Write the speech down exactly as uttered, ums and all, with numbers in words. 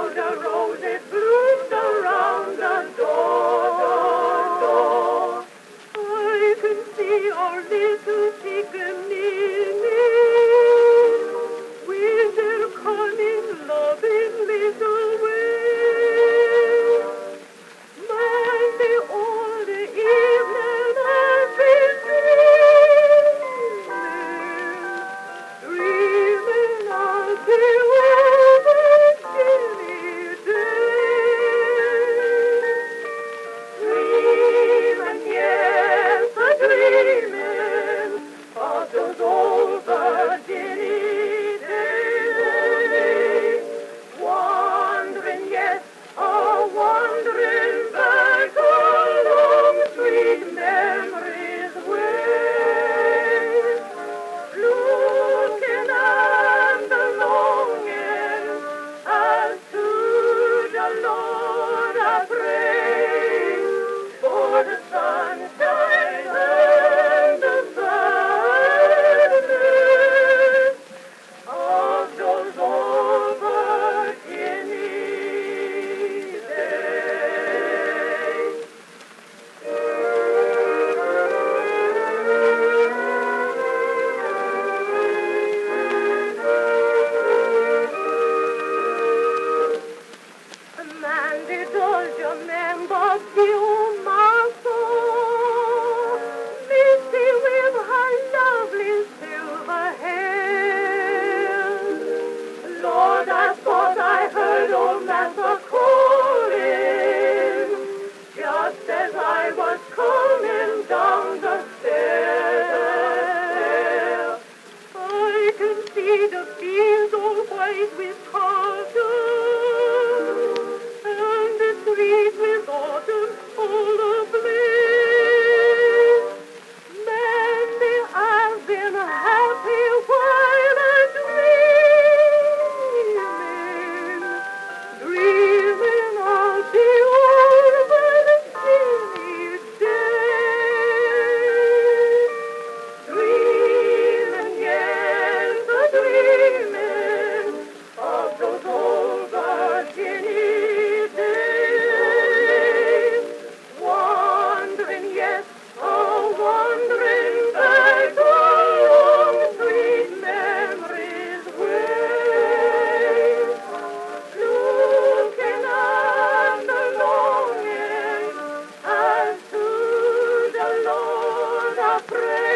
how the roses bloomed around the door. I can see our little pickaninny with their cunning, loving little ways. Maybe all the evening I've been dreaming, dreaming of the old chilly days. Dreaming, yes, a dreaming of those old Virginia days. Wandering, yes, a wandering back along sweet memories' way. Looking and the longing as to the Lord I pray for the sunshine and the sadness of those old Virginia days. Mandy dolcemente più maso, Misty with her lovely silver hair. Lord, I thought I heard old Massa calling, just as I was coming down the stair. I can see the fields all white with cotton, and the streets with autumn all ablaze. Maybe I've been happy while I'm dreaming, dreaming of the old Virginia days. Dreaming, yes, a dreaming of those old Virginia days. Wandering, yes, a wandering back along sweet memories' way. Looking and the longing as to the Lord I pray.